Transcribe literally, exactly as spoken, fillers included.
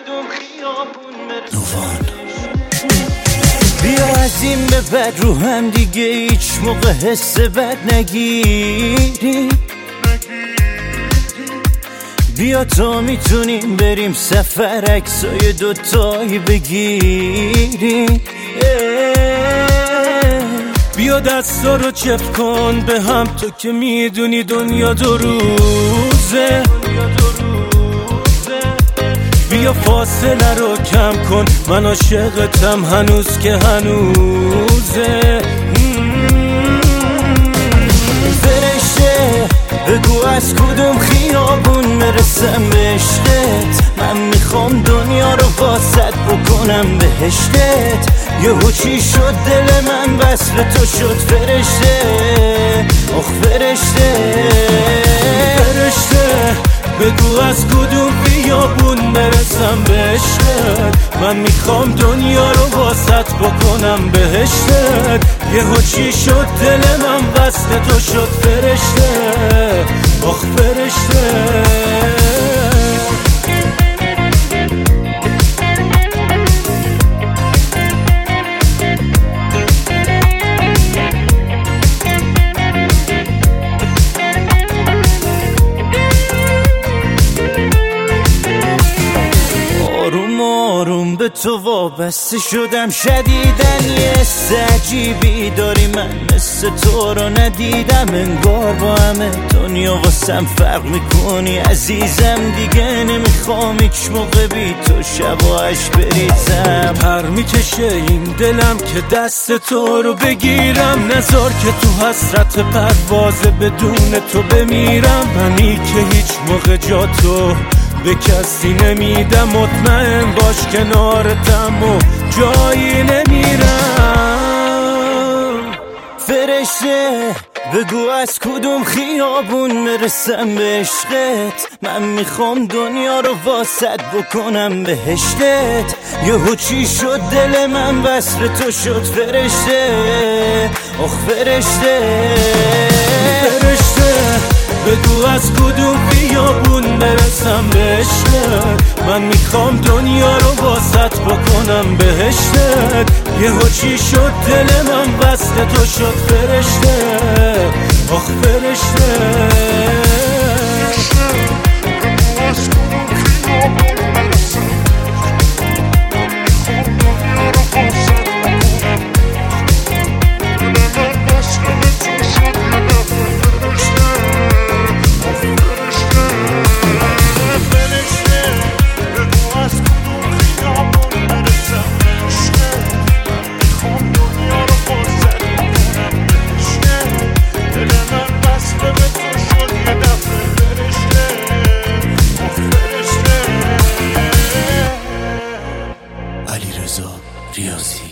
کدوم خیابون برسم. بیا از این به بعد رو هم دیگه هیچ موقع حس بد نگیری. بیا تا میتونیم بریم سفر عکسای دوتایی بگیریم. بیا دستا رو چپ کن به هم، تو که میدونی دنیا دو روزه. بیا فاصله رو کم کن، من عاشقتم هنوز که هنوزه. فرشته بگو از کدوم خیابون برسم به عشقت. من میخوام دنیا رو واسط بکنم بهشتت. یهو چی شد دل من وصل تو شد فرشته. آخ فرشته فرشته بگو از کدوم خیابون برسم به عشقت. من میخوام دنیا رو واسط بکنم بهشتت. یهو چی شد دل من وصل تو شد فرشته. آخ فرشته آروم به تو وابسته شدم شدیدن. یه حس عجیبی داری من مثل تو رو ندیدم. انگار با همه دنیا واسم فرق میکنی عزیزم. دیگه نمیخوام هیچ موقع بی تو شباهش بریزم. پر میکشه این دلم که دست تو رو بگیرم. نذار که تو حسرت پرواز بدون تو بمیرم. منی که هیچ موقع جا تو به کسی نمیدم. مطمئن باش کنارتم و جایی نمیرم. فرشته بگو از کدوم خیابون برسم به عشقت. من میخوام دنیا رو واسط بکنم بهشتت. یهو چی شد دل من وصل تو شد فرشته. آخ فرشته فرشته بگو از کدوم خیابون برسم به عشقت. من میخوام دنیا رو واسط بکنم بهشتت. یهو چی شد دل من وصل تو شد فرشته. آخ فرشته علیرضا ریاضی.